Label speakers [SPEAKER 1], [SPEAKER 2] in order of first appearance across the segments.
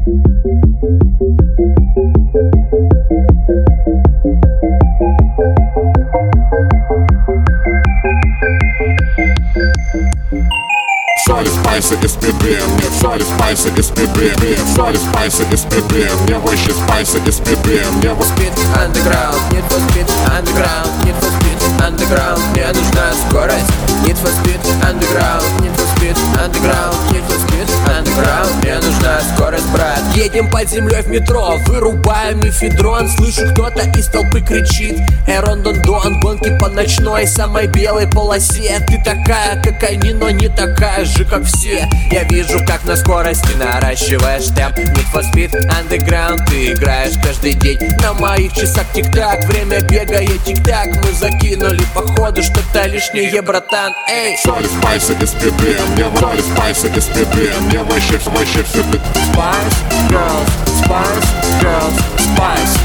[SPEAKER 1] Соли, спайсы и спиды, мне соли, спайсы и спиды, соли, спайсы и спиды, мне выше спайсы и спиды, мне
[SPEAKER 2] Speed Underground, Need for Speed Underground, Need for Speed Underground, мне нужна скорость. Need for Speed Underground, Need for Speed Underground, Need for Speed Underground, мне нужна скорость, брат. Едем под землей в метро, вырубаем мефедрон. Слышу, кто-то из толпы кричит: эй, Рондон-Дон, гонки по ночной, самой белой полосе. Ты такая, как они, но не такая же, как все. Я вижу, как на скорости наращиваешь темп. Need for Speed Underground, ты играешь каждый день. На моих часах тик-так, время бегает тик-так. Мы закинули походу что-то лишнее, братан, эй.
[SPEAKER 1] соли, спайсы и спиды, мне соли, спайсы и спиды, мне выше все.
[SPEAKER 2] Spice Girls, Spice Girls, Spice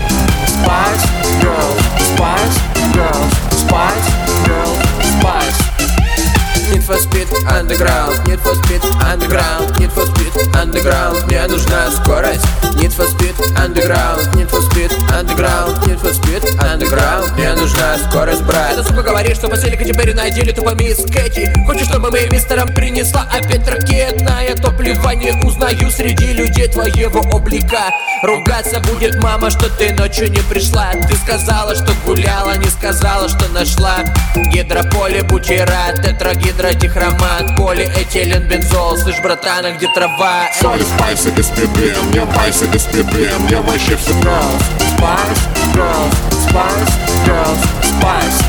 [SPEAKER 2] Spice Girls, Spice Girls, Spice Girls, Spice. Need for Speed Underground, Need for Speed Underground, Need for Speed Underground, мне нужна скорость. Need for Speed Underground, Need for Speed Underground, Need for Speed Underground, мне нужна скорость, брат. Это сука говорит, что последний теперь на деле тупо мисс Кэти. Хочешь, чтобы мы мистером принесла опять ракетное топливо? Не узнаю среди людей твоего облика. Ругаться будет мама, что ты ночью не пришла. Ты сказала, что гуляла, не сказала, что нашла. Гидрополибутират, тетрагидродихромат, полиэтилен, бензол. Слышь, братан, а где трава?
[SPEAKER 1] Соли, спайсы и спиды, мне спайсы и спиды, мне выше все.
[SPEAKER 2] Girls, Spice Girls, Spice Girls, Spice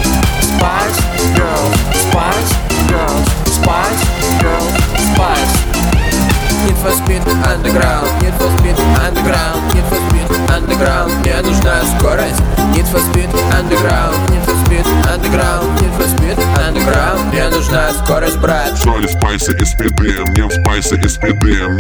[SPEAKER 2] Spice Girls, Spice Girls, Spice Girls, Spice. Need for Speed Underground, Need for Speed Underground, Need for Speed Underground, мне нужна скорость. Need for Speed Underground, Need for Speed Underground, Need for Speed Underground, мне нужна скорость, брат.
[SPEAKER 1] Соли, спайсы и спиды, мне спайсы и спиды.